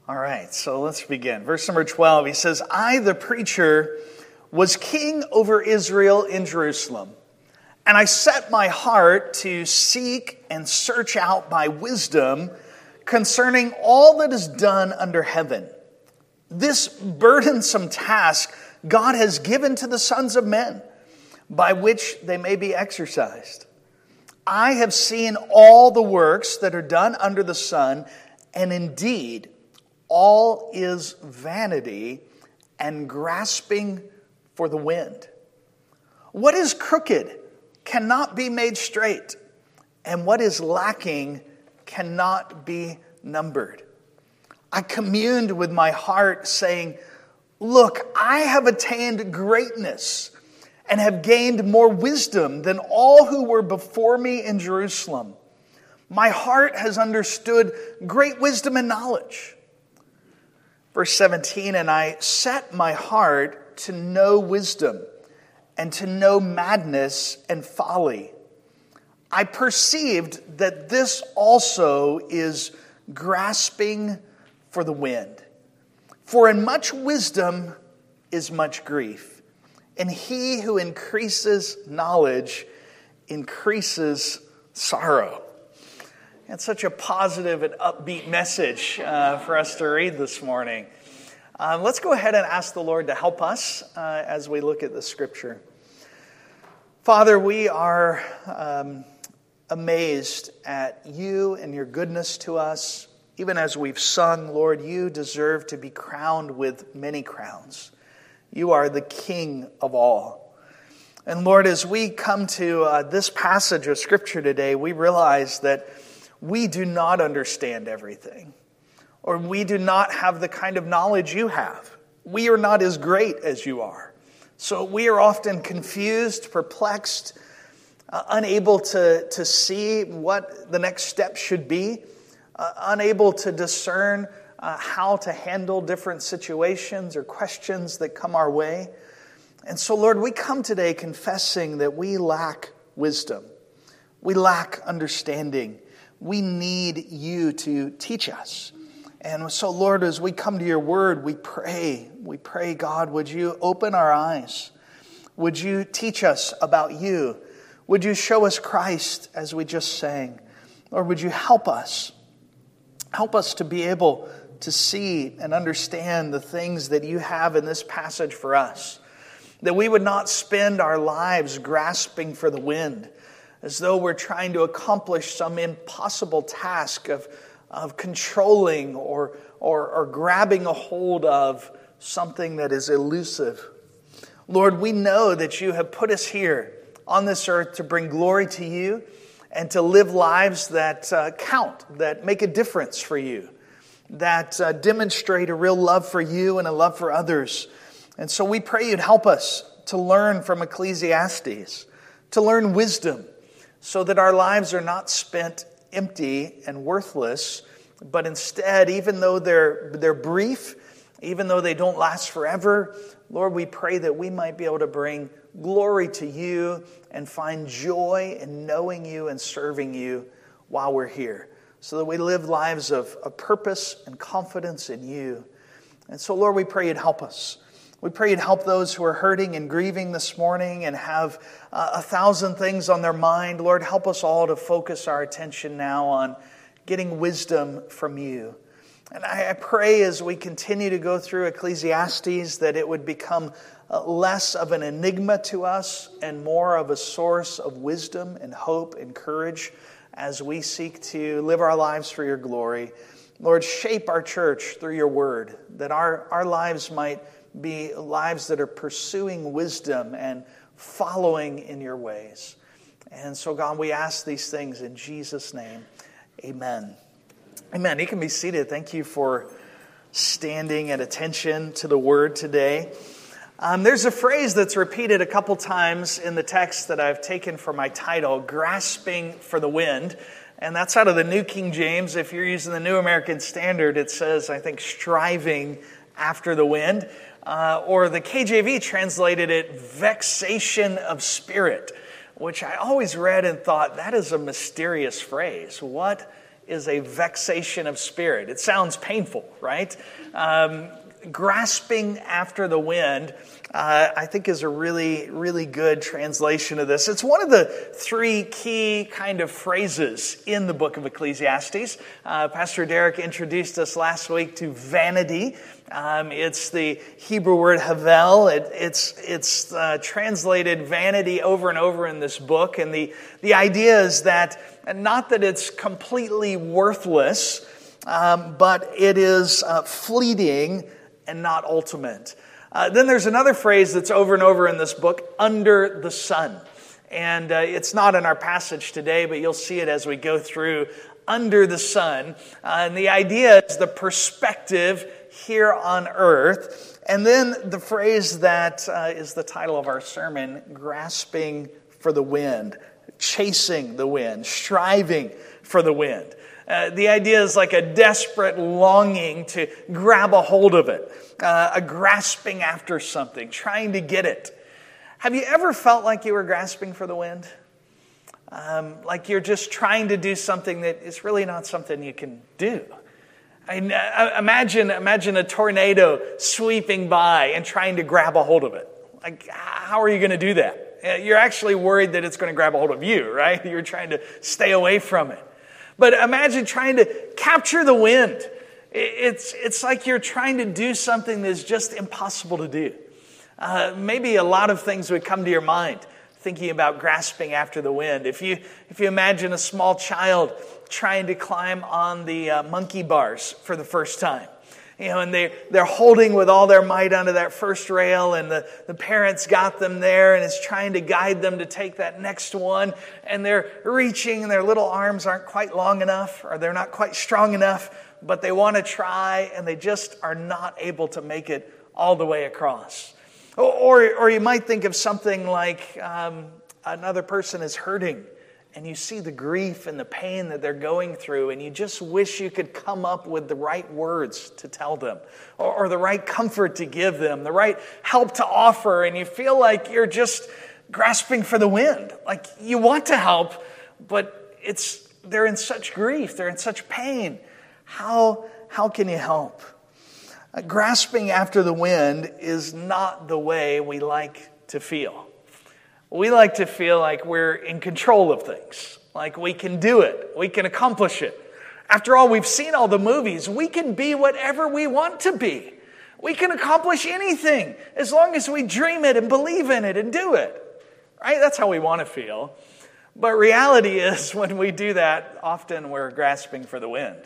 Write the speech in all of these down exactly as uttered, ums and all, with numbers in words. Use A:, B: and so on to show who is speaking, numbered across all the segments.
A: All right, so let's begin. Verse number twelve, he says, I, the preacher, was king over Israel in Jerusalem, and I set my heart to seek and search out by wisdom concerning all that is done under heaven. This burdensome task God has given to the sons of men, by which they may be exercised. I have seen all the works that are done under the sun, and indeed, all is vanity and grasping for the wind. What is crooked cannot be made straight, and what is lacking cannot be numbered. I communed with my heart, saying, Look, I have attained greatness and have gained more wisdom than all who were before me in Jerusalem. My heart has understood great wisdom and knowledge. Verse seventeen, and I set my heart to know wisdom and to know madness and folly. I perceived that this also is grasping for the wind. For in much wisdom is much grief, and he who increases knowledge increases sorrow. It's such a positive and upbeat message uh, for us to read this morning. Um, let's go ahead and ask the Lord to help us uh, as we look at the scripture. Father, we are um, amazed at you and your goodness to us. Even as we've sung, Lord, you deserve to be crowned with many crowns. You are the King of all. And Lord, as we come to uh, this passage of Scripture today, we realize that we do not understand everything, or we do not have the kind of knowledge you have. We are not as great as you are. So we are often confused, perplexed, uh, unable to, to see what the next step should be, uh, unable to discern uh, how to handle different situations or questions that come our way. And so, Lord, we come today confessing that we lack wisdom. We lack understanding. We need you to teach us. And so, Lord, as we come to your word, we pray, we pray, God, would you open our eyes? Would you teach us about you? Would you show us Christ as we just sang? Or would you help us? Help us to be able to see and understand the things that you have in this passage for us. That we would not spend our lives grasping for the wind, as though we're trying to accomplish some impossible task of, of controlling or, or, or grabbing a hold of something that is elusive. Lord, we know that you have put us here on this earth to bring glory to you and to live lives that uh, count, that make a difference for you, that uh, demonstrate a real love for you and a love for others. And so we pray you'd help us to learn from Ecclesiastes, to learn wisdom, so that our lives are not spent empty and worthless, but instead, even though they're, they're brief, even though they don't last forever, Lord, we pray that we might be able to bring glory to you and find joy in knowing you and serving you while we're here, so that we live lives of, of purpose and confidence in you. And so, Lord, we pray you'd help us. We pray you'd help those who are hurting and grieving this morning and have uh, a thousand things on their mind. Lord, help us all to focus our attention now on getting wisdom from you. And I, I pray as we continue to go through Ecclesiastes that it would become uh, less of an enigma to us and more of a source of wisdom and hope and courage as we seek to live our lives for your glory. Lord, shape our church through your word, that our, our lives might be lives that are pursuing wisdom and following in your ways. And so, God, we ask these things in Jesus' name. Amen. Amen. You can be seated. Thank you for standing at attention to the word today. Um, there's a phrase that's repeated a couple times in the text that I've taken for my title, grasping for the wind. And that's out of the New King James. If you're using the New American Standard, it says, I think, striving after the wind. Uh, or the K J V translated it, vexation of spirit, which I always read and thought, that is a mysterious phrase. What is a vexation of spirit. It sounds painful, right? Um, grasping after the wind, uh, I think, is a really, really good translation of this. It's one of the three key kind of phrases in the book of Ecclesiastes. Uh, Pastor Derek introduced us last week to vanity. Um, it's the Hebrew word havel. It, it's it's uh, translated vanity over and over in this book. And the, the idea is that, not that it's completely worthless, um, but it is uh, fleeting and not ultimate. Uh, then there's another phrase that's over and over in this book, under the sun. And uh, it's not in our passage today, but you'll see it as we go through. Under the sun. Uh, and the idea is the perspective here on earth. And then the phrase that uh, is the title of our sermon, grasping for the wind, chasing the wind, striving for the wind. Uh, the idea is like a desperate longing to grab a hold of it, uh, a grasping after something, trying to get it. Have you ever felt like you were grasping for the wind? Um, like you're just trying to do something that is really not something you can do. I mean, imagine, imagine a tornado sweeping by and trying to grab a hold of it. Like, how are you going to do that? You're actually worried that it's going to grab a hold of you, right? You're trying to stay away from it. But imagine trying to capture the wind. It's, it's like you're trying to do something that's just impossible to do. Uh, maybe a lot of things would come to your mind thinking about grasping after the wind. If you if you imagine a small child trying to climb on the uh, monkey bars for the first time, you know, and they, they're holding with all their might onto that first rail, and the, the parents got them there and is trying to guide them to take that next one, and they're reaching and their little arms aren't quite long enough, or they're not quite strong enough, but they want to try and they just are not able to make it all the way across. Or, or you might think of something like um, another person is hurting and you see the grief and the pain that they're going through, and you just wish you could come up with the right words to tell them, or, or the right comfort to give them, the right help to offer, and you feel like you're just grasping for the wind. Like you want to help, but it's they're in such grief, they're in such pain. How, how can you help? Uh, grasping after the wind is not the way we like to feel. We like to feel like we're in control of things, like we can do it, we can accomplish it. After all, we've seen all the movies. We can be whatever we want to be. We can accomplish anything as long as we dream it and believe in it and do it. Right? That's how we want to feel. But reality is, when we do that, often we're grasping for the wind.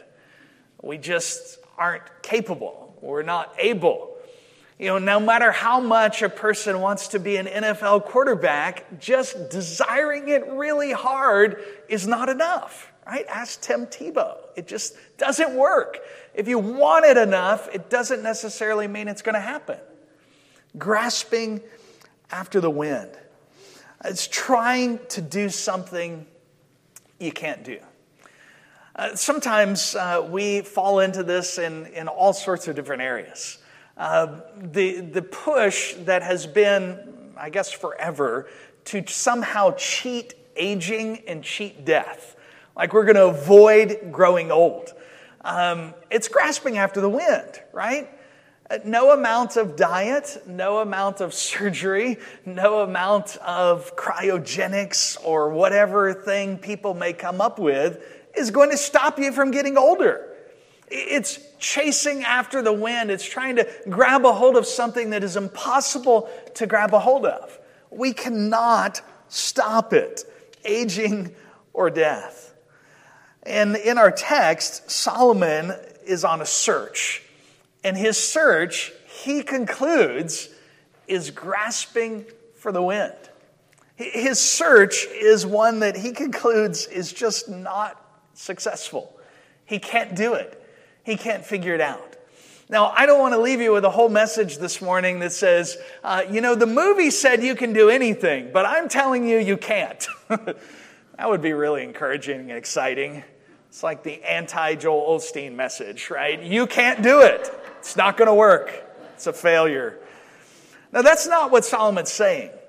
A: We just aren't capable. We're not able. You know, no matter how much a person wants to be an N F L quarterback, just desiring it really hard is not enough, right? Ask Tim Tebow. It just doesn't work. If you want it enough, it doesn't necessarily mean it's going to happen. Grasping after the wind. It's trying to do something you can't do. Uh, sometimes uh, we fall into this in, in all sorts of different areas. Uh, the, the push that has been, I guess, forever to somehow cheat aging and cheat death. Like we're going to avoid growing old. Um, it's grasping after the wind, right? No amount of diet, no amount of surgery, no amount of cryogenics or whatever thing people may come up with is going to stop you from getting older. It's chasing after the wind. It's trying to grab a hold of something that is impossible to grab a hold of. We cannot stop it, aging or death. And in our text, Solomon is on a search. And his search, he concludes, is grasping for the wind. His search is one that he concludes is just not successful. He can't do it. He can't figure it out. Now, I don't want to leave you with a whole message this morning that says, uh, you know, the movie said you can do anything, but I'm telling you, you can't. That would be really encouraging and exciting. It's like the anti-Joel Osteen message, right? You can't do it. It's not going to work. It's a failure. Now, that's not what Solomon's saying.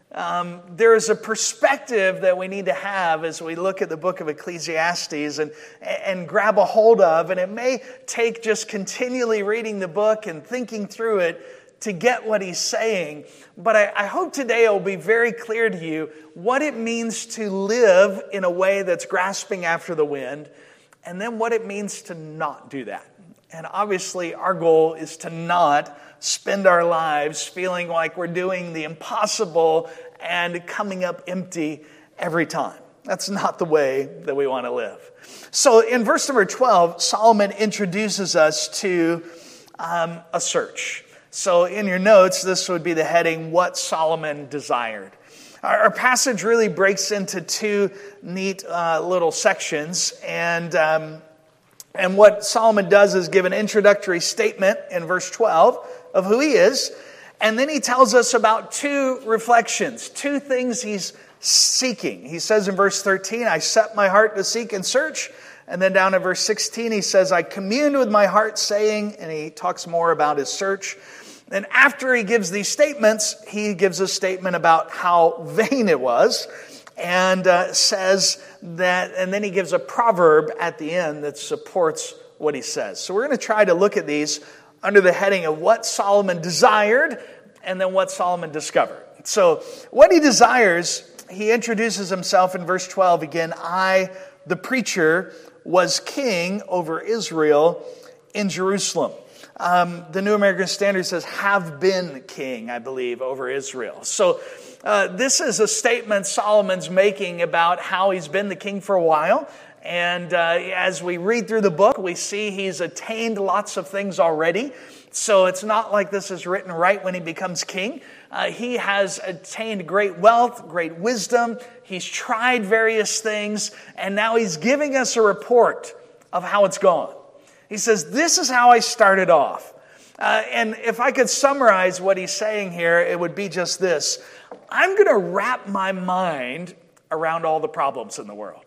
A: Um, there is a perspective that we need to have as we look at the book of Ecclesiastes and, and grab a hold of. And it may take just continually reading the book and thinking through it to get what he's saying. But I, I hope today it will be very clear to you what it means to live in a way that's grasping after the wind, and then what it means to not do that. And obviously our goal is to not spend our lives feeling like we're doing the impossible and coming up empty every time. That's not the way that we want to live. So in verse number twelve, Solomon introduces us to um, a search. So in your notes, this would be the heading, What Solomon Desired. Our, our passage really breaks into two neat uh, little sections, and um, and what Solomon does is give an introductory statement in verse twelve of who he is, and then he tells us about two reflections, two things he's seeking. He says in verse thirteen, I set my heart to seek and search. And then down in verse sixteen, he says, I communed with my heart saying, and he talks more about his search. And after he gives these statements, he gives a statement about how vain it was, and uh, says that, and then he gives a proverb at the end that supports what he says. So we're going to try to look at these under the heading of what Solomon desired and then what Solomon discovered. So what he desires, he introduces himself in verse twelve again. I, the preacher, was king over Israel in Jerusalem. Um, the New American Standard says, have been king, I believe, over Israel. So uh, this is a statement Solomon's making about how he's been the king for a while. And uh, as we read through the book, we see he's attained lots of things already. So it's not like this is written right when he becomes king. Uh, he has attained great wealth, great wisdom. He's tried various things. And now he's giving us a report of how it's gone. He says, this is how I started off. Uh, and if I could summarize what he's saying here, it would be just this. I'm going to wrap my mind around all the problems in the world.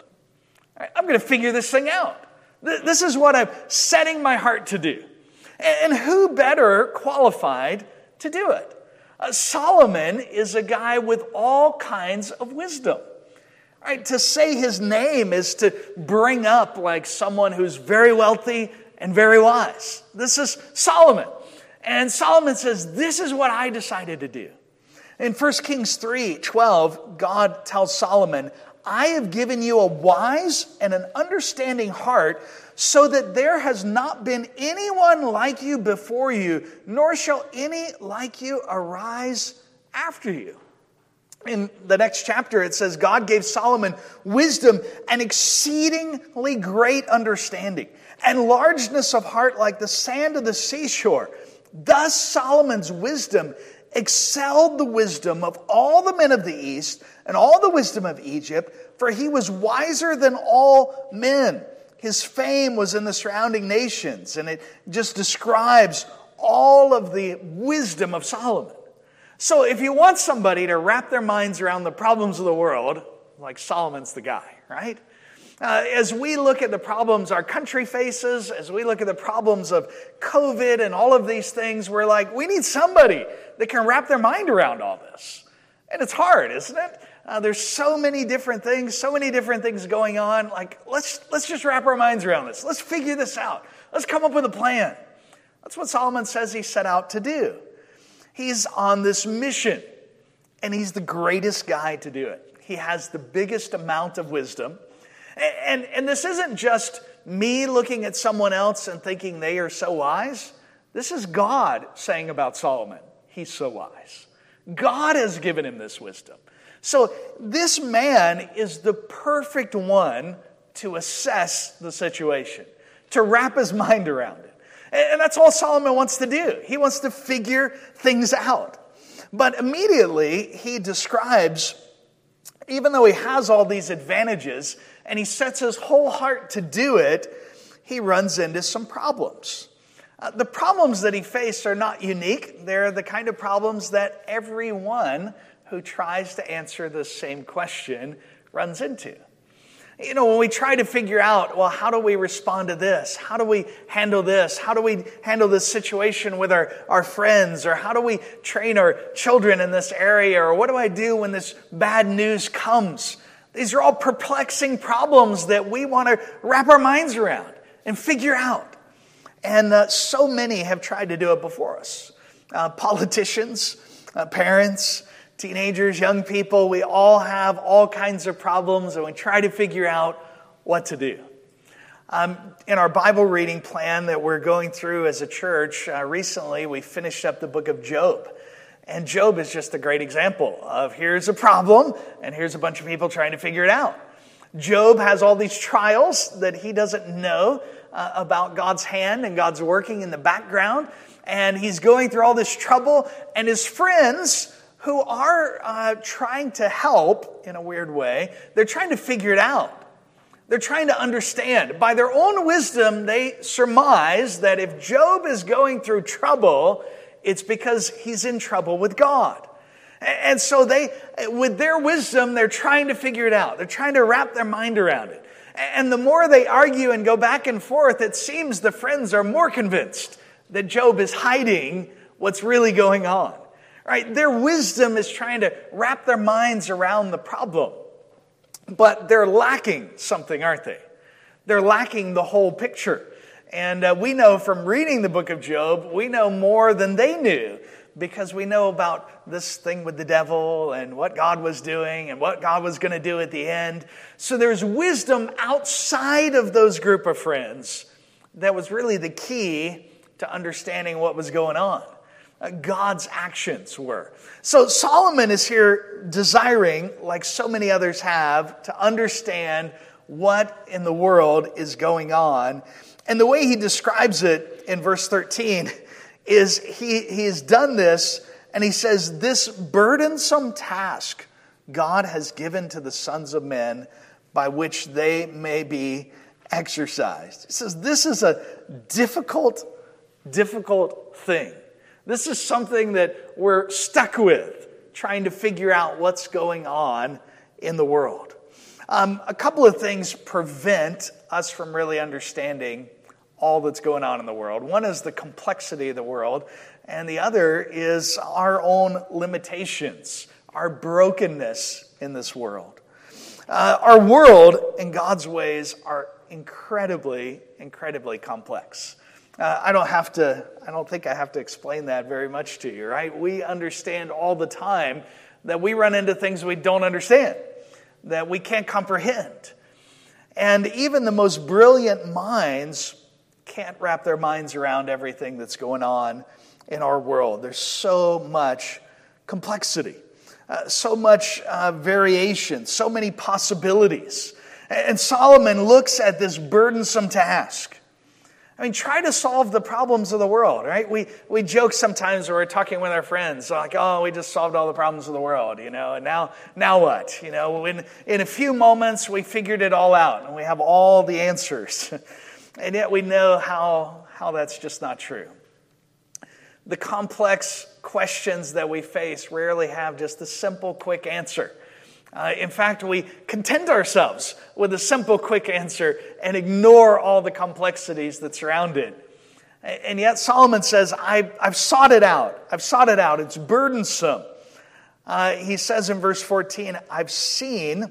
A: I'm going to figure this thing out. This is what I'm setting my heart to do. And who better qualified to do it? Uh, Solomon is a guy with all kinds of wisdom. Right? To say his name is to bring up like someone who's very wealthy and very wise. This is Solomon. And Solomon says, this is what I decided to do. In First Kings three twelve, God tells Solomon, I have given you a wise and an understanding heart, so that there has not been anyone like you before you, nor shall any like you arise after you. In the next chapter, it says, God gave Solomon wisdom and exceedingly great understanding, and largeness of heart like the sand of the seashore. Thus Solomon's wisdom excelled the wisdom of all the men of the East and all the wisdom of Egypt, for he was wiser than all men. His fame was in the surrounding nations, and it just describes all of the wisdom of Solomon. So if you want somebody to wrap their minds around the problems of the world, like Solomon's the guy, right? Uh, as we look at the problems our country faces, as we look at the problems of COVID and all of these things, we're like, we need somebody that can wrap their mind around all this. And it's hard, isn't it? Uh, there's so many different things, so many different things going on. Like, let's let's just wrap our minds around this. Let's figure this out. Let's come up with a plan. That's what Solomon says he set out to do. He's on this mission, and he's the greatest guy to do it. He has the biggest amount of wisdom. And, and, and this isn't just me looking at someone else and thinking they are so wise. This is God saying about Solomon, he's so wise. God has given him this wisdom. So this man is the perfect one to assess the situation, to wrap his mind around it. And that's all Solomon wants to do. He wants to figure things out. But immediately he describes, even though he has all these advantages and he sets his whole heart to do it, he runs into some problems. Uh, the problems that he faced are not unique. They're the kind of problems that everyone who tries to answer the same question runs into. You know, when we try to figure out, well, how do we respond to this? How do we handle this? How do we handle this situation with our, our friends? Or how do we train our children in this area? Or what do I do when this bad news comes? These are all perplexing problems that we want to wrap our minds around and figure out. And uh, so many have tried to do it before us. Uh, politicians, uh, parents, teenagers, young people, we all have all kinds of problems and we try to figure out what to do. Um, in our Bible reading plan that we're going through as a church, uh, recently we finished up the book of Job. And Job is just a great example of here's a problem and here's a bunch of people trying to figure it out. Job has all these trials that he doesn't know uh, about God's hand and God's working in the background. And he's going through all this trouble, and his friends who are uh, trying to help in a weird way, they're trying to figure it out. They're trying to understand. By their own wisdom, they surmise that if Job is going through trouble, it's because he's in trouble with God. And so they, with their wisdom, they're trying to figure it out. They're trying to wrap their mind around it. And the more they argue and go back and forth, it seems the friends are more convinced that Job is hiding what's really going on. Right? Their wisdom is trying to wrap their minds around the problem. But they're lacking something, aren't they? They're lacking the whole picture. And uh, we know from reading the book of Job, we know more than they knew, because we know about this thing with the devil and what God was doing and what God was going to do at the end. So there's wisdom outside of those group of friends that was really the key to understanding what was going on. God's actions were. So Solomon is here desiring, like so many others have, to understand what in the world is going on. And the way he describes it in verse thirteen is he, he has done this, and he says, this burdensome task God has given to the sons of men by which they may be exercised. He says, this is a difficult, difficult thing. This is something that we're stuck with, trying to figure out what's going on in the world. Um, a couple of things prevent us from really understanding all that's going on in the world. One is the complexity of the world, and the other is our own limitations, our brokenness in this world. Uh, our world, in God's ways, are incredibly, incredibly complex. Uh, I don't have to, I don't think I have to explain that very much to you, right? We understand all the time that we run into things we don't understand, that we can't comprehend. And even the most brilliant minds can't wrap their minds around everything that's going on in our world. There's so much complexity, uh, so much uh, variation, so many possibilities. And Solomon looks at this burdensome task. I mean, try to solve the problems of the world, right? We we joke sometimes when we're talking with our friends, like, oh, we just solved all the problems of the world, you know, and now now what? You know, in, in a few moments, we figured it all out, and we have all the answers. And yet we know how, how that's just not true. The complex questions that we face rarely have just a simple, quick answer. Uh, in fact, we content ourselves with a simple, quick answer and ignore all the complexities that surround it. And yet Solomon says, I've, I've sought it out. I've sought it out. It's burdensome. Uh, he says in verse fourteen, I've seen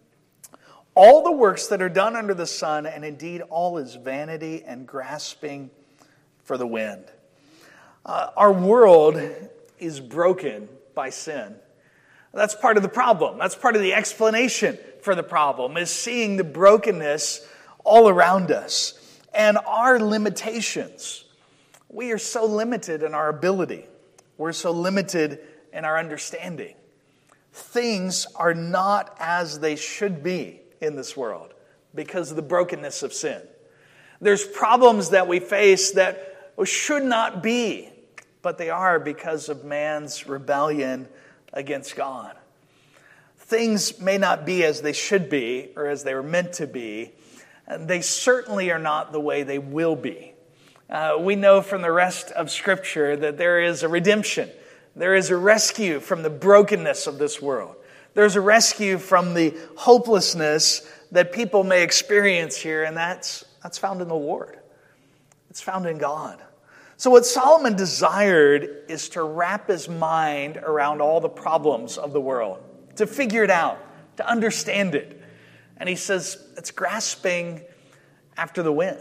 A: all the works that are done under the sun, and indeed all is vanity and grasping for the wind. Uh, our world is broken by sin. That's part of the problem. That's part of the explanation for the problem, is seeing the brokenness all around us and our limitations. We are so limited in our ability. We're so limited in our understanding. Things are not as they should be in this world because of the brokenness of sin. There's problems that we face that should not be, but they are because of man's rebellion against God. Things may not be as they should be or as they were meant to be, and they certainly are not the way they will be. Uh, we know from the rest of Scripture that there is a redemption. There is a rescue from the brokenness of this world. There's a rescue from the hopelessness that people may experience here, and that's, that's found in the Lord. It's found in God. So what Solomon desired is to wrap his mind around all the problems of the world, to figure it out, to understand it. And he says it's grasping after the wind.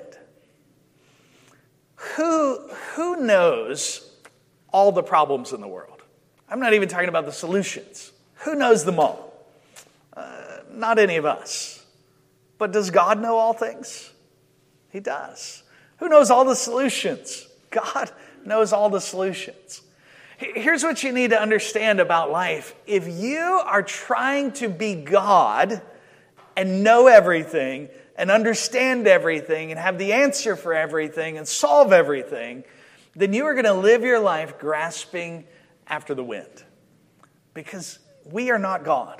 A: Who, who knows all the problems in the world? I'm not even talking about the solutions. Who knows them all? Uh, not any of us. But does God know all things? He does. Who knows all the solutions? God knows all the solutions. Here's what you need to understand about life. If you are trying to be God and know everything and understand everything and have the answer for everything and solve everything, then you are going to live your life grasping after the wind. Because we are not God.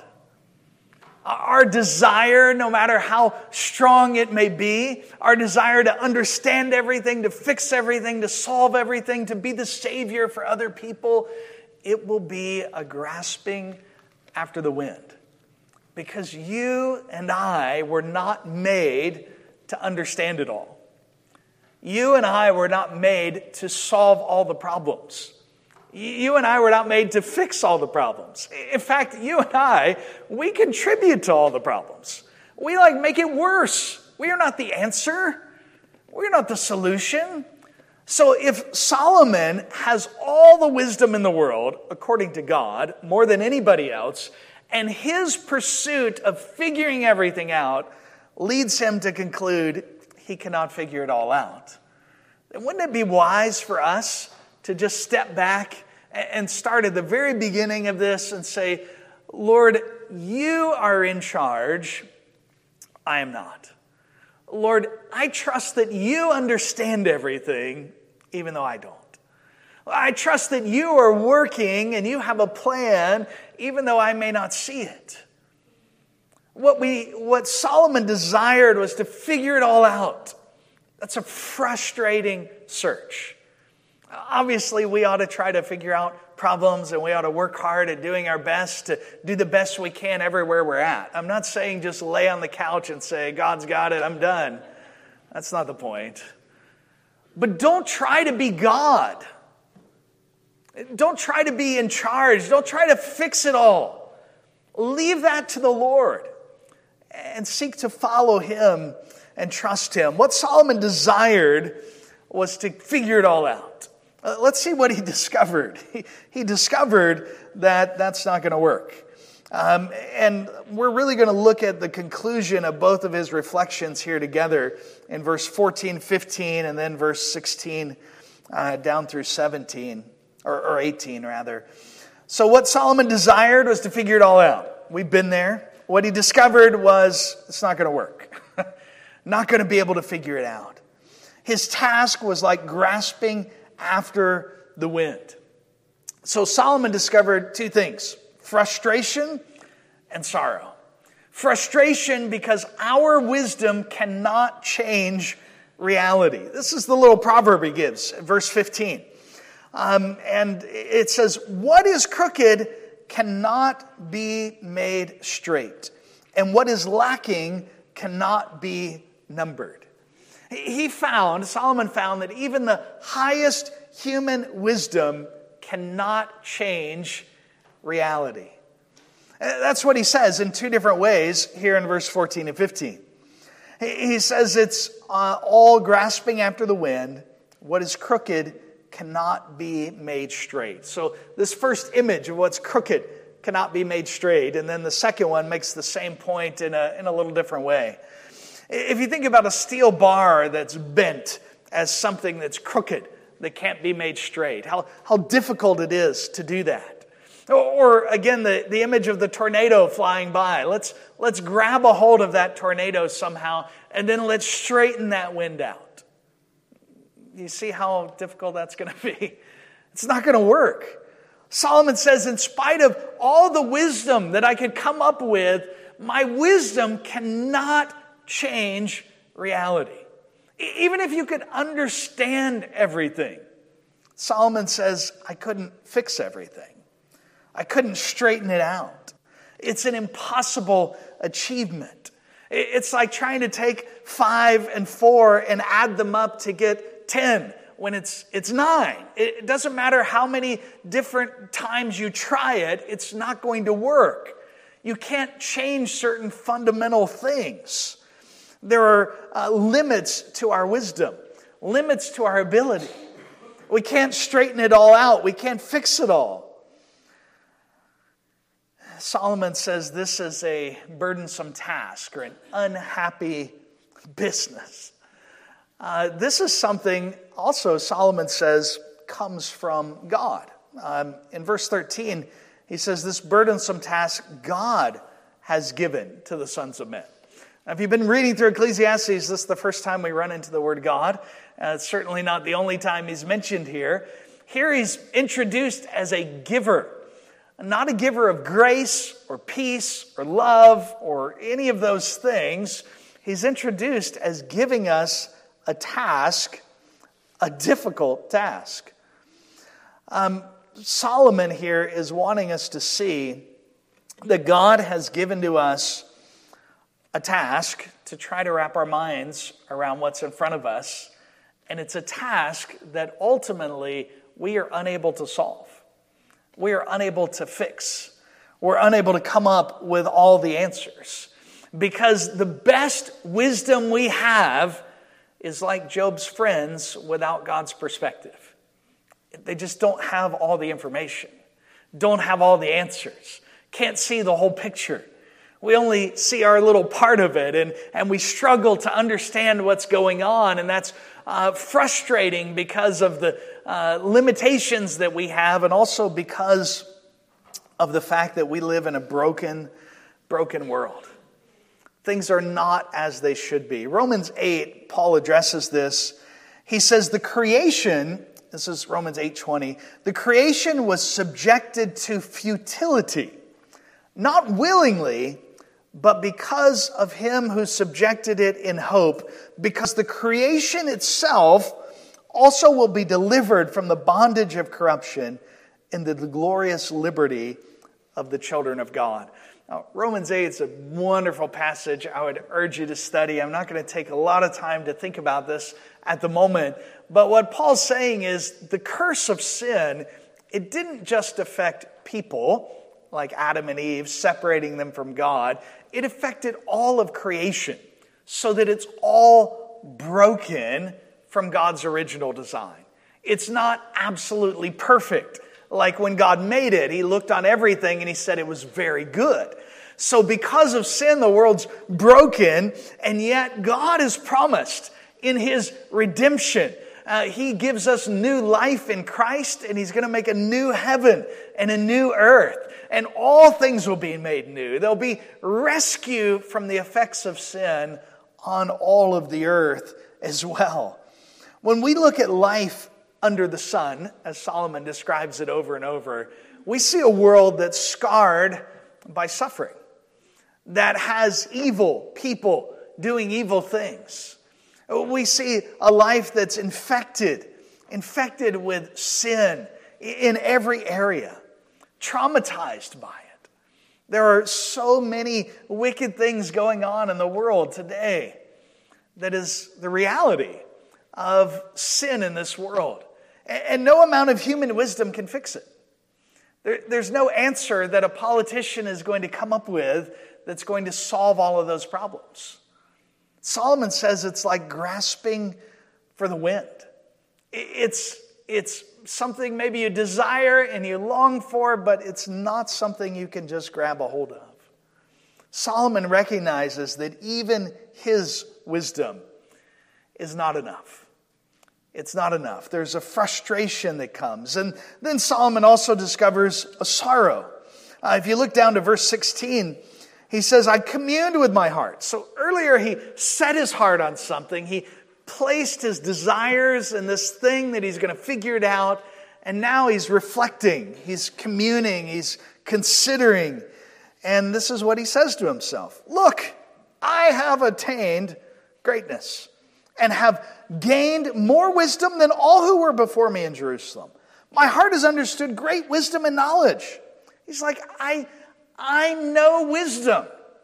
A: Our desire, no matter how strong it may be, our desire to understand everything, to fix everything, to solve everything, to be the Savior for other people, it will be a grasping after the wind. Because you and I were not made to understand it all. You and I were not made to solve all the problems. You and I were not made to fix all the problems. In fact, you and I, we contribute to all the problems. We like make it worse. We are not the answer. We're not the solution. So if Solomon has all the wisdom in the world, according to God, more than anybody else, and his pursuit of figuring everything out leads him to conclude he cannot figure it all out, then wouldn't it be wise for us to just step back and start at the very beginning of this and say, Lord, you are in charge. I am not. Lord, I trust that you understand everything, even though I don't. I trust that you are working and you have a plan, even though I may not see it. What we, what Solomon desired was to figure it all out. That's a frustrating search. Obviously, we ought to try to figure out problems and we ought to work hard at doing our best to do the best we can everywhere we're at. I'm not saying just lay on the couch and say, God's got it, I'm done. That's not the point. But don't try to be God. Don't try to be in charge. Don't try to fix it all. Leave that to the Lord and seek to follow Him and trust Him. What Solomon desired was to figure it all out. Uh, let's see what he discovered. He, he discovered that that's not going to work. Um, and we're really going to look at the conclusion of both of his reflections here together in verse fourteen, fifteen, and then verse sixteen uh, down through seventeen, or, or eighteen rather. So what Solomon desired was to figure it all out. We've been there. What he discovered was it's not going to work. Not going to be able to figure it out. His task was like grasping after the wind. So Solomon discovered two things: frustration and sorrow. Frustration because our wisdom cannot change reality. This is the little proverb he gives, verse fifteen. Um, and it says, what is crooked cannot be made straight, and what is lacking cannot be numbered. He found, Solomon found, that even the highest human wisdom cannot change reality. That's what he says in two different ways here in verse fourteen and fifteen. He says it's uh, all grasping after the wind. What is crooked cannot be made straight. So this first image of what's crooked cannot be made straight. And then the second one makes the same point in a, in a little different way. If you think about a steel bar that's bent as something that's crooked, that can't be made straight, how, how difficult it is to do that. Or, or again, the, the image of the tornado flying by. Let's, let's grab a hold of that tornado somehow, and then let's straighten that wind out. You see how difficult that's going to be? It's not going to work. Solomon says, in spite of all the wisdom that I could come up with, my wisdom cannot change reality. Even if you could understand everything, Solomon says, I couldn't fix everything. I couldn't straighten it out. It's an impossible achievement. It's like trying to take five and four and add them up to get ten when it's it's nine. It doesn't matter how many different times you try it, it's not going to work. You can't change certain fundamental things. There are uh, limits to our wisdom, limits to our ability. We can't straighten it all out. We can't fix it all. Solomon says this is a burdensome task or an unhappy business. Uh, this is something also Solomon says comes from God. Um, in verse thirteen, he says this burdensome task God has given to the sons of men. Now, if you've been reading through Ecclesiastes, this is the first time we run into the word God. Uh, it's certainly not the only time he's mentioned here. Here he's introduced as a giver. Not a giver of grace or peace or love or any of those things. He's introduced as giving us a task, a difficult task. Um, Solomon here is wanting us to see that God has given to us a task to try to wrap our minds around what's in front of us. And it's a task that ultimately we are unable to solve. We are unable to fix. We're unable to come up with all the answers. Because the best wisdom we have is like Job's friends without God's perspective. They just don't have all the information, don't have all the answers, can't see the whole picture. We only see our little part of it, and, and we struggle to understand what's going on, and that's uh, frustrating because of the uh, limitations that we have, and also because of the fact that we live in a broken, broken world. Things are not as they should be. Romans eight, Paul addresses this. He says the creation, this is Romans eight twenty, the creation was subjected to futility, not willingly, but because of him who subjected it in hope, because the creation itself also will be delivered from the bondage of corruption into the glorious liberty of the children of God. Now, Romans eight is a wonderful passage I would urge you to study. I'm not going to take a lot of time to think about this at the moment, but what Paul's saying is the curse of sin, it didn't just affect people, like Adam and Eve, separating them from God. It affected all of creation so that it's all broken from God's original design. It's not absolutely perfect. Like when God made it, he looked on everything and he said it was very good. So because of sin, the world's broken, and yet God has promised in his redemption, uh, he gives us new life in Christ, and he's going to make a new heaven and a new earth. And all things will be made new. There'll be rescue from the effects of sin on all of the earth as well. When we look at life under the sun, as Solomon describes it over and over, we see a world that's scarred by suffering, that has evil people doing evil things. We see a life that's infected, infected with sin in every area, traumatized by it. There are so many wicked things going on in the world today that is the reality of sin in this world. And no amount of human wisdom can fix it. There, there's no answer that a politician is going to come up with that's going to solve all of those problems. Solomon says it's like grasping for the wind. It's, it's something maybe you desire and you long for, but it's not something you can just grab a hold of. Solomon recognizes that even his wisdom is not enough. It's not enough. There's a frustration that comes. And then Solomon also discovers a sorrow. Uh, if you look down to verse sixteen, he says, I communed with my heart. So earlier he set his heart on something. He placed his desires in this thing that he's going to figure it out. And now he's reflecting. He's communing. He's considering. And this is what he says to himself. Look, I have attained greatness and have gained more wisdom than all who were before me in Jerusalem. My heart has understood great wisdom and knowledge. He's like, I, I know wisdom.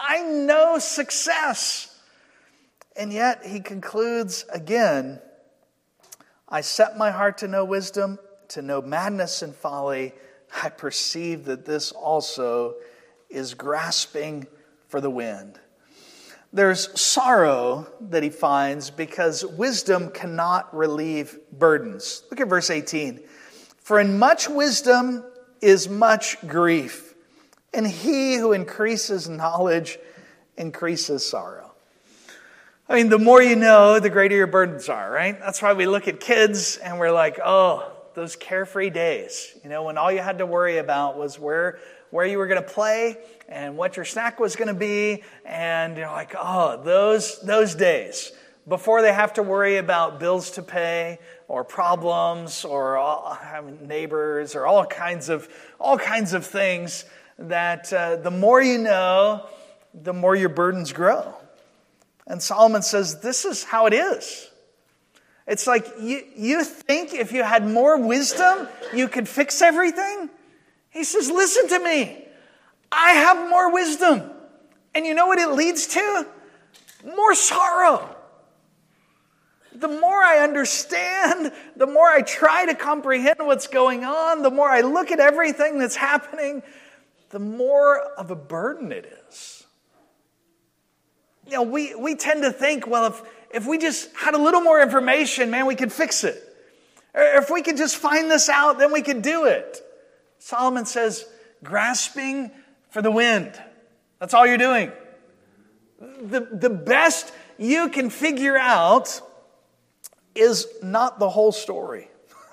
A: I know success. And yet he concludes again, I set my heart to know wisdom, to know madness and folly. I perceive that this also is grasping for the wind. There's sorrow that he finds because wisdom cannot relieve burdens. Look at verse eighteen. For in much wisdom is much grief, and he who increases knowledge increases sorrow. I mean, the more you know, the greater your burdens are, right? That's why we look at kids and we're like, oh, those carefree days, you know, when all you had to worry about was where where you were going to play and what your snack was going to be. And you're like, oh, those those days before they have to worry about bills to pay or problems or all, having neighbors or all kinds of all kinds of things that uh, the more you know, the more your burdens grow. And Solomon says, this is how it is. It's like you, you think if you had more wisdom, you could fix everything? He says, listen to me. I have more wisdom. And you know what it leads to? More sorrow. The more I understand, the more I try to comprehend what's going on, the more I look at everything that's happening, the more of a burden it is. You know, we, we tend to think, well, if, if we just had a little more information, man, we could fix it. Or if we could just find this out, then we could do it. Solomon says, grasping for the wind. That's all you're doing. The, the best you can figure out is not the whole story.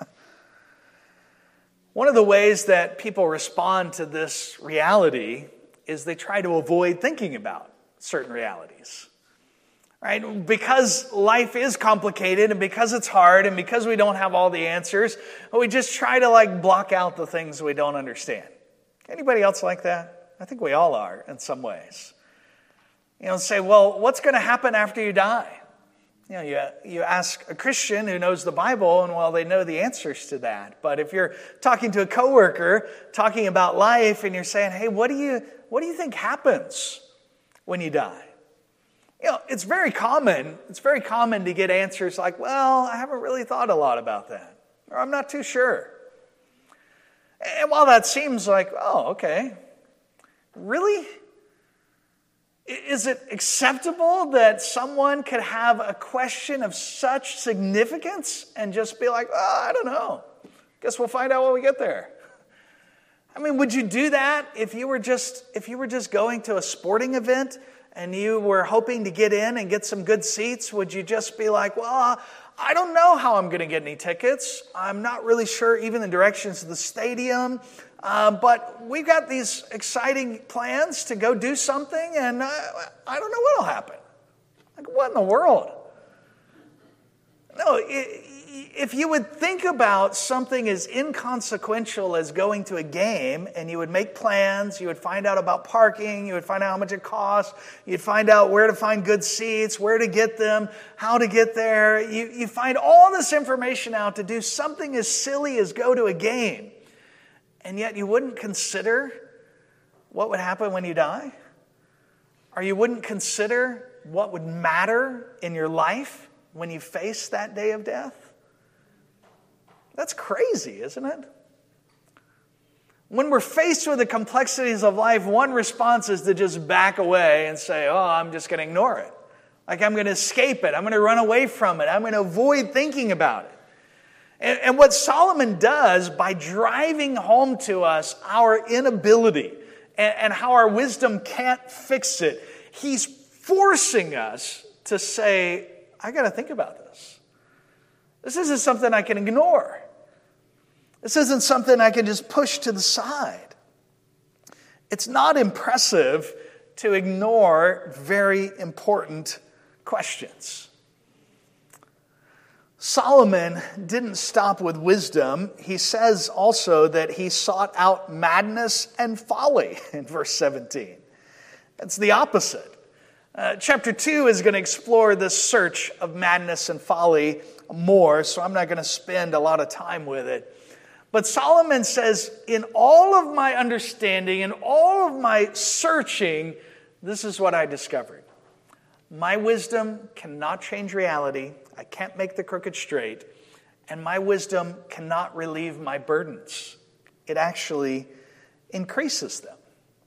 A: One of the ways that people respond to this reality is they try to avoid thinking about certain realities. Right? Because life is complicated and because it's hard and because we don't have all the answers, we just try to like block out the things we don't understand. Anybody else like that? I think we all are in some ways. You know, say, well, what's going to happen after you die? You know, you, you ask a Christian who knows the Bible, and well, they know the answers to that. But if you're talking to a coworker, talking about life, and you're saying, hey, what do you what do you think happens when you die? You know, it's very common. It's very common to get answers like, well, I haven't really thought a lot about that, or I'm not too sure. And while that seems like, oh, okay, really? Is it acceptable that someone could have a question of such significance and just be like, oh, I don't know. Guess we'll find out when we get there. I mean, would you do that if you were just if you were just going to a sporting event and you were hoping to get in and get some good seats? Would you just be like, well, I don't know how I'm going to get any tickets. I'm not really sure even the directions of the stadium. Uh, but we've got these exciting plans to go do something, and uh, I don't know what will happen. Like, what in the world? No, if you would think about something as inconsequential as going to a game, and you would make plans, you would find out about parking, you would find out how much it costs, you'd find out where to find good seats, where to get them, how to get there. You, you find all this information out to do something as silly as go to a game. And yet you wouldn't consider what would happen when you die? Or you wouldn't consider what would matter in your life when you face that day of death? That's crazy, isn't it? When we're faced with the complexities of life, one response is to just back away and say, oh, I'm just going to ignore it. Like I'm going to escape it. I'm going to run away from it. I'm going to avoid thinking about it. And what Solomon does by driving home to us our inability and how our wisdom can't fix it, he's forcing us to say, I got to think about this. This isn't something I can ignore. This isn't something I can just push to the side. It's not impressive to ignore very important questions. Solomon didn't stop with wisdom. He says also that he sought out madness and folly in verse seventeen. It's the opposite. Uh, chapter two is going to explore this search of madness and folly more, so I'm not going to spend a lot of time with it. But Solomon says, in all of my understanding, in all of my searching, this is what I discovered. My wisdom cannot change reality. I can't make the crooked straight. And my wisdom cannot relieve my burdens. It actually increases them.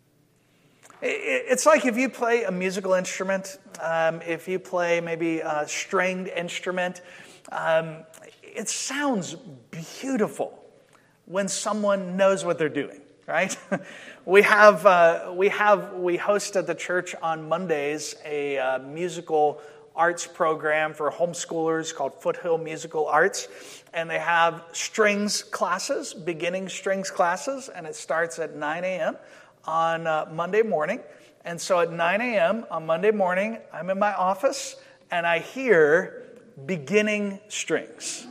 A: It's like if you play a musical instrument, um, if you play maybe a stringed instrument, um, it sounds beautiful when someone knows what they're doing, right? we have uh, we have we host at the church on Mondays a uh, musical arts program for homeschoolers called Foothill Musical Arts, and they have strings classes, beginning strings classes, and it starts at nine a.m. on uh, Monday morning. And so at nine a.m. on Monday morning, I'm in my office and I hear beginning strings.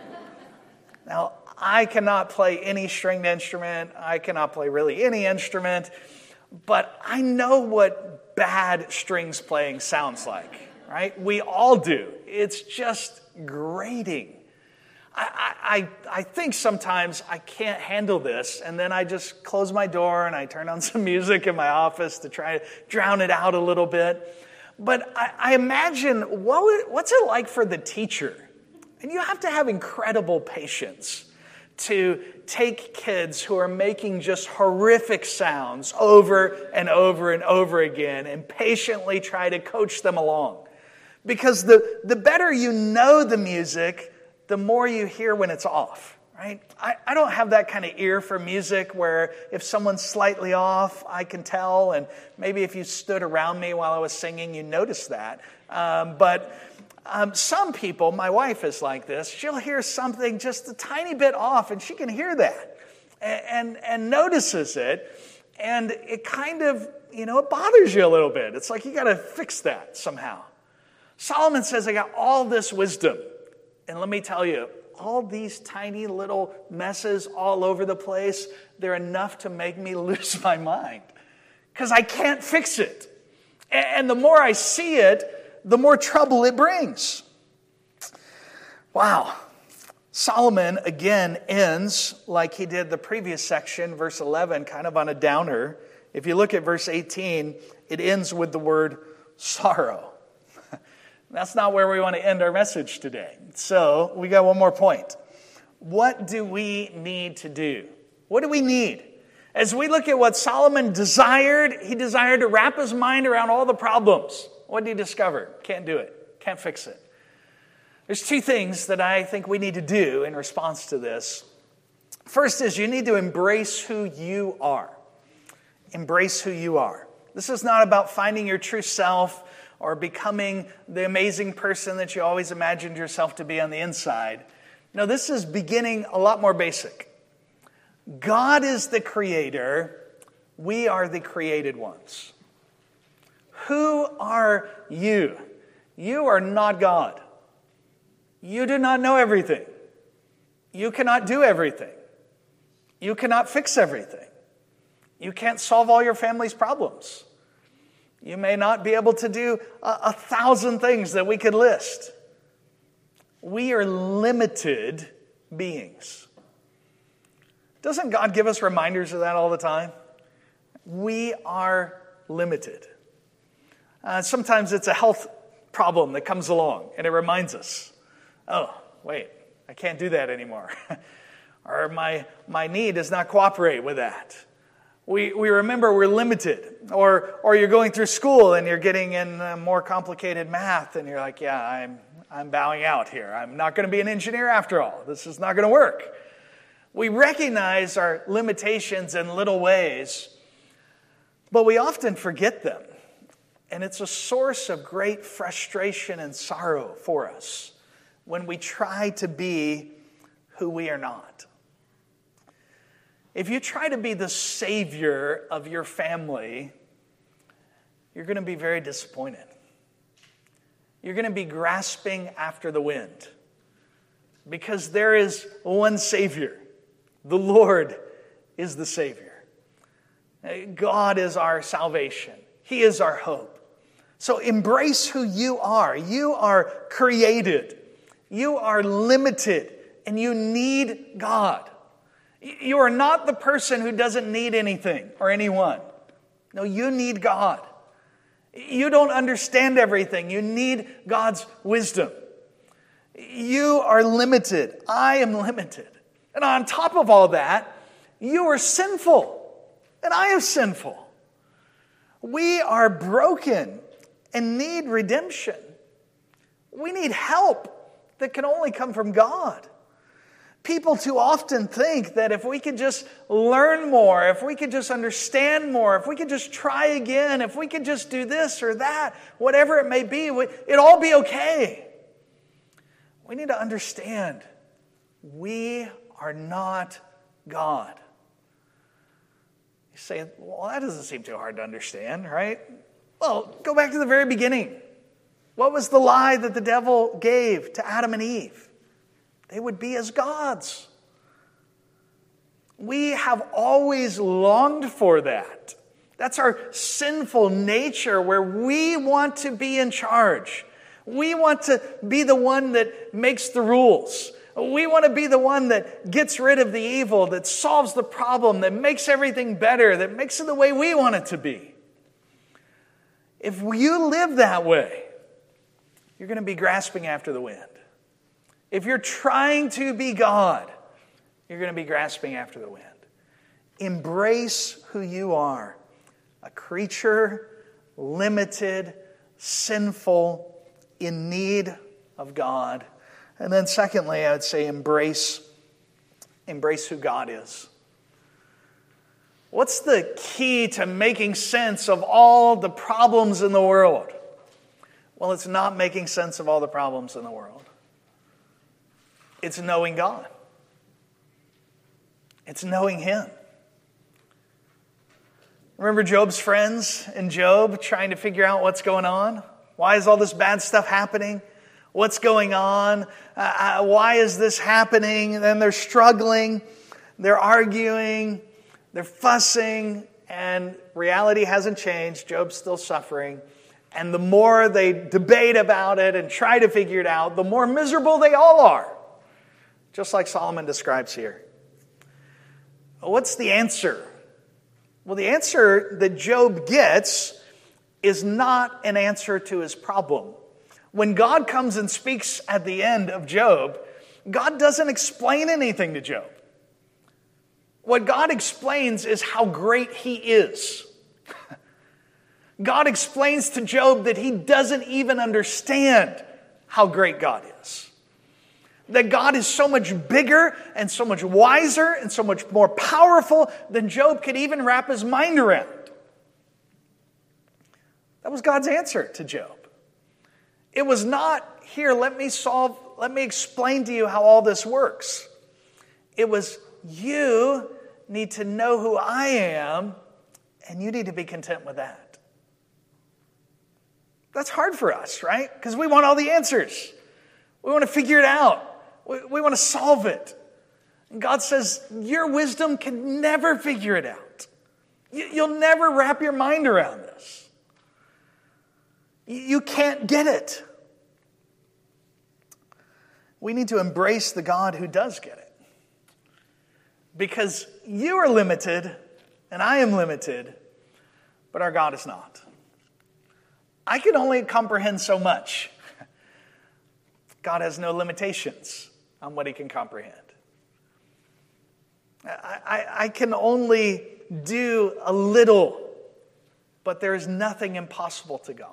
A: Now, I cannot play any stringed instrument. I cannot play really any instrument, but I know what bad strings playing sounds like, right? We all do. It's just grating. I, I, I think sometimes I can't handle this, and then I just close my door and I turn on some music in my office to try to drown it out a little bit. But I, I imagine, what would, what's it like for the teacher? And you have to have incredible patience to take kids who are making just horrific sounds over and over and over again and patiently try to coach them along. Because the, the better you know the music, the more you hear when it's off, right? I, I don't have that kind of ear for music where if someone's slightly off, I can tell. And maybe if you stood around me while I was singing, you noticed that. Um, but um, some people, my wife is like this, she'll hear something just a tiny bit off and she can hear that and, and, and notices it. And it kind of, you know, it bothers you a little bit. It's like you got to fix that somehow. Solomon says, I got all this wisdom. And let me tell you, all these tiny little messes all over the place, they're enough to make me lose my mind. Because I can't fix it. And the more I see it, the more trouble it brings. Wow. Solomon, again, ends like he did the previous section, verse eleven, kind of on a downer. If you look at verse eighteen, it ends with the word sorrow. That's not where we want to end our message today. So we got one more point. What do we need to do? What do we need? As we look at what Solomon desired, he desired to wrap his mind around all the problems. What did he discover? Can't do it. Can't fix it. There's two things that I think we need to do in response to this. First is you need to embrace who you are. Embrace who you are. This is not about finding your true self or becoming the amazing person that you always imagined yourself to be on the inside. No, this is beginning a lot more basic. God is the creator. We are the created ones. Who are you? You are not God. You do not know everything. You cannot do everything. You cannot fix everything. You can't solve all your family's problems. You may not be able to do a, a thousand things that we could list. We are limited beings. Doesn't God give us reminders of that all the time? We are limited. Uh, sometimes it's a health problem that comes along and it reminds us, oh, wait, I can't do that anymore. Or my, my knee does not cooperate with that. We we remember we're limited. Or or you're going through school and you're getting in uh, more complicated math and you're like, yeah, I'm I'm bowing out here. I'm not going to be an engineer after all. This is not going to work. We recognize our limitations in little ways, but we often forget them. And it's a source of great frustration and sorrow for us when we try to be who we are not. If you try to be the savior of your family, you're going to be very disappointed. You're going to be grasping after the wind because there is one Savior. The Lord is the Savior. God is our salvation. He is our hope. So embrace who you are. You are created. You are limited, and you need God. You are not the person who doesn't need anything or anyone. No, you need God. You don't understand everything. You need God's wisdom. You are limited. I am limited. And on top of all that, you are sinful. And I am sinful. We are broken and need redemption. We need help that can only come from God. People too often think that if we could just learn more, if we could just understand more, if we could just try again, if we could just do this or that, whatever it may be, it'd all be okay. We need to understand we are not God. You say, well, that doesn't seem too hard to understand, right? Well, go back to the very beginning. What was the lie that the devil gave to Adam and Eve? They would be as gods. We have always longed for that. That's our sinful nature where we want to be in charge. We want to be the one that makes the rules. We want to be the one that gets rid of the evil, that solves the problem, that makes everything better, that makes it the way we want it to be. If you live that way, you're going to be grasping after the wind. If you're trying to be God, you're going to be grasping after the wind. Embrace who you are. A creature, limited, sinful, in need of God. And then secondly, I would say embrace, embrace who God is. What's the key to making sense of all the problems in the world? Well, it's not making sense of all the problems in the world. It's knowing God. It's knowing Him. Remember Job's friends and Job trying to figure out what's going on? Why is all this bad stuff happening? What's going on? Uh, why is this happening? And then they're struggling. They're arguing. They're fussing. And reality hasn't changed. Job's still suffering. And the more they debate about it and try to figure it out, the more miserable they all are. Just like Solomon describes here. What's the answer? Well, the answer that Job gets is not an answer to his problem. When God comes and speaks at the end of Job, God doesn't explain anything to Job. What God explains is how great He is. God explains to Job that he doesn't even understand how great God is. That God is so much bigger and so much wiser and so much more powerful than Job could even wrap his mind around. That was God's answer to Job. It was not, here, let me solve, let me explain to you how all this works. It was, you need to know who I am, and you need to be content with that. That's hard for us, right? Because we want all the answers. We want to figure it out. We, we want to solve it. And God says, your wisdom can never figure it out. You, you'll never wrap your mind around this. You, you can't get it. We need to embrace the God who does get it. Because you are limited, and I am limited, but our God is not. I can only comprehend so much. God has no limitations on what He can comprehend. I, I, I can only do a little, but there is nothing impossible to God.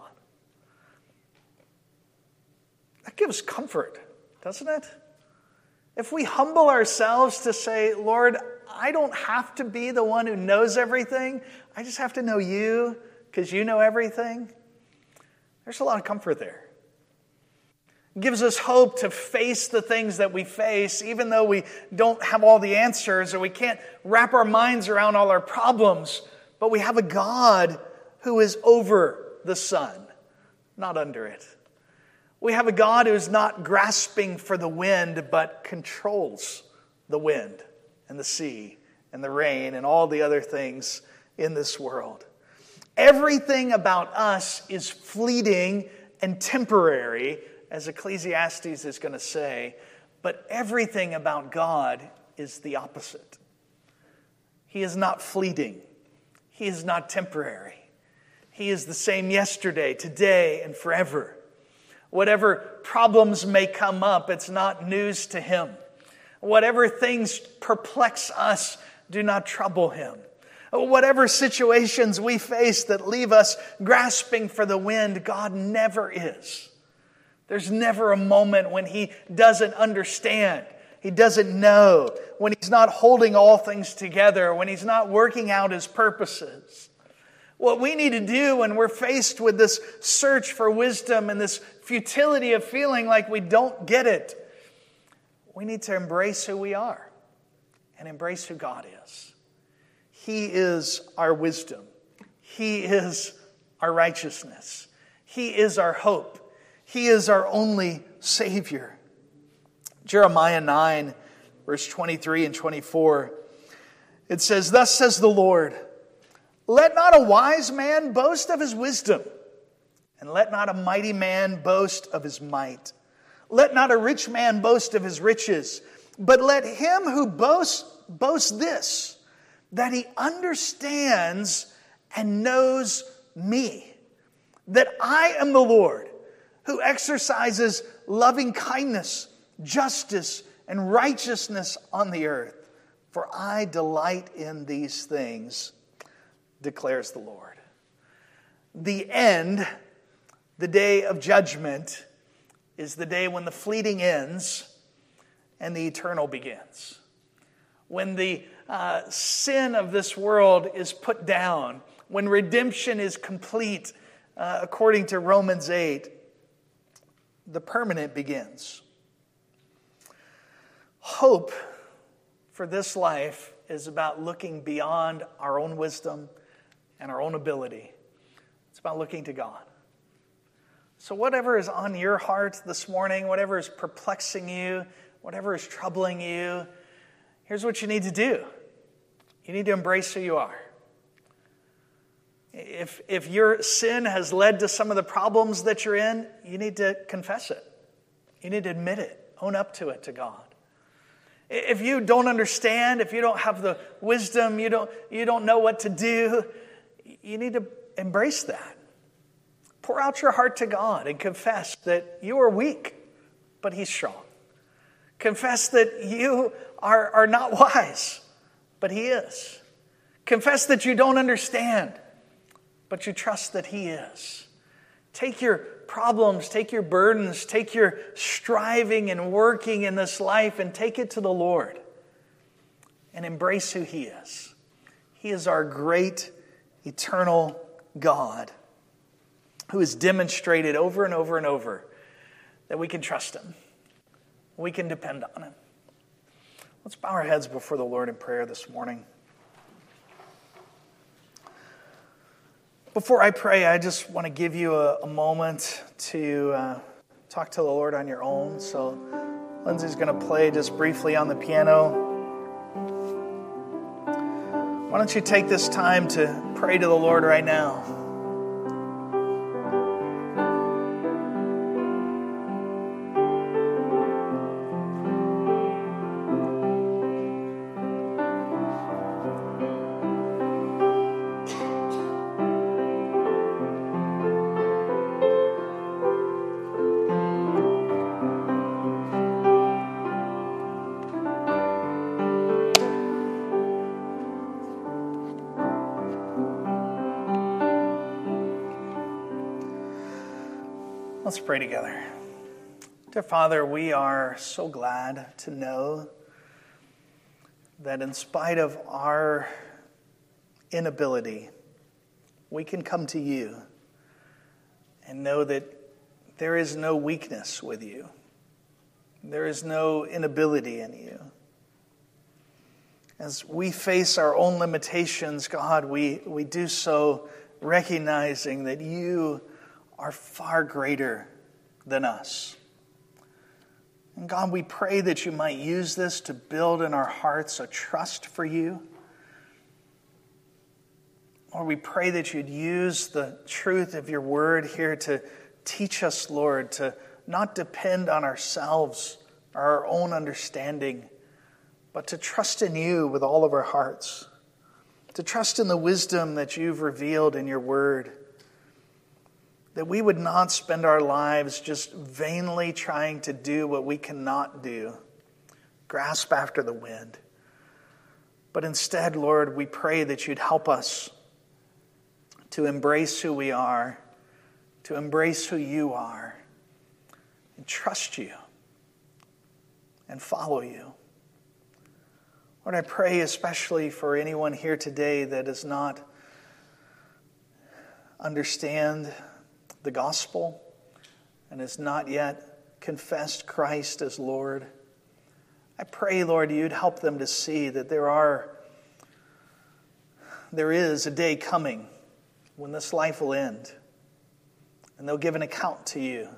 A: That gives comfort, doesn't it? If we humble ourselves to say, Lord, I don't have to be the one who knows everything. I just have to know you because you know everything. There's a lot of comfort there. It gives us hope to face the things that we face, even though we don't have all the answers or we can't wrap our minds around all our problems. But we have a God who is over the sun, not under it. We have a God who is not grasping for the wind, but controls the wind and the sea and the rain and all the other things in this world. Everything about us is fleeting and temporary, as Ecclesiastes is going to say, but everything about God is the opposite. He is not fleeting. He is not temporary. He is the same yesterday, today, and forever. Whatever problems may come up, it's not news to him. Whatever things perplex us do not trouble him. Whatever situations we face that leave us grasping for the wind, God never is. There's never a moment when he doesn't understand, he doesn't know, when he's not holding all things together, when he's not working out his purposes. What we need to do when we're faced with this search for wisdom and this futility of feeling like we don't get it, we need to embrace who we are and embrace who God is. He is our wisdom. He is our righteousness. He is our hope. He is our only Savior. Jeremiah nine, verse twenty-three and twenty-four, it says, "Thus says the Lord, let not a wise man boast of his wisdom, and let not a mighty man boast of his might. Let not a rich man boast of his riches, but let him who boasts boast this, that he understands and knows me, that I am the Lord, who exercises loving kindness, justice, and righteousness on the earth. For I delight in these things, declares the Lord." The end, the day of judgment, is the day when the fleeting ends and the eternal begins. When the uh, sin of this world is put down, when redemption is complete, uh, according to Romans eight, the permanent begins. Hope for this life is about looking beyond our own wisdom and our own ability. It's about looking to God. So whatever is on your heart this morning, whatever is perplexing you, whatever is troubling you, here's what you need to do. You need to embrace who you are. If, if your sin has led to some of the problems that you're in, you need to confess it. You need to admit it. Own up to it to God. If you don't understand, if you don't have the wisdom, you don't, you don't know what to do, you need to embrace that. Pour out your heart to God and confess that you are weak, but He's strong. Confess that you are, are not wise, but He is. Confess that you don't understand, but you trust that He is. Take your problems, take your burdens, take your striving and working in this life and take it to the Lord and embrace who He is. He is our great, eternal God who has demonstrated over and over and over that we can trust Him. We can depend on Him. Let's bow our heads before the Lord in prayer this morning. Before I pray, I just want to give you a, a moment to uh, talk to the Lord on your own. So Lindsay's going to play just briefly on the piano. Why don't you take this time to pray to the Lord right now? Let's pray together. Dear Father, we are so glad to know that in spite of our inability, we can come to you and know that there is no weakness with you. There is no inability in you. As we face our own limitations, God, we, we do so recognizing that you are far greater than us. And God, we pray that you might use this to build in our hearts a trust for you. Lord, we pray that you'd use the truth of your word here to teach us, Lord, to not depend on ourselves or our own understanding, but to trust in you with all of our hearts, to trust in the wisdom that you've revealed in your word, that we would not spend our lives just vainly trying to do what we cannot do, grasp after the wind. But instead, Lord, we pray that you'd help us to embrace who we are, to embrace who you are, and trust you and follow you. Lord, I pray especially for anyone here today that does not understand the gospel and has not yet confessed Christ as Lord. I pray, Lord, you'd help them to see that there are, there is a day coming when this life will end, and they'll give an account to you.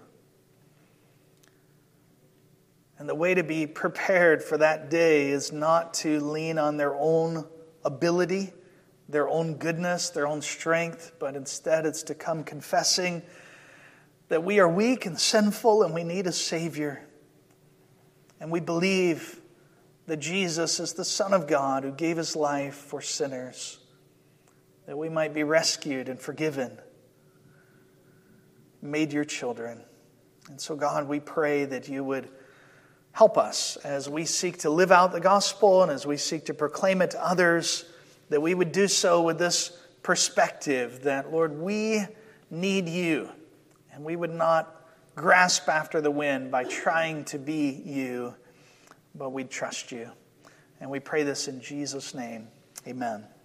A: And the way to be prepared for that day is not to lean on their own ability, their own goodness, their own strength, but instead it's to come confessing that we are weak and sinful and we need a Savior. And we believe that Jesus is the Son of God who gave his life for sinners, that we might be rescued and forgiven, made your children. And so, God, we pray that you would help us as we seek to live out the gospel and as we seek to proclaim it to others, that we would do so with this perspective that, Lord, we need you, and we would not grasp after the wind by trying to be you, but we'd trust you. And we pray this in Jesus' name. Amen.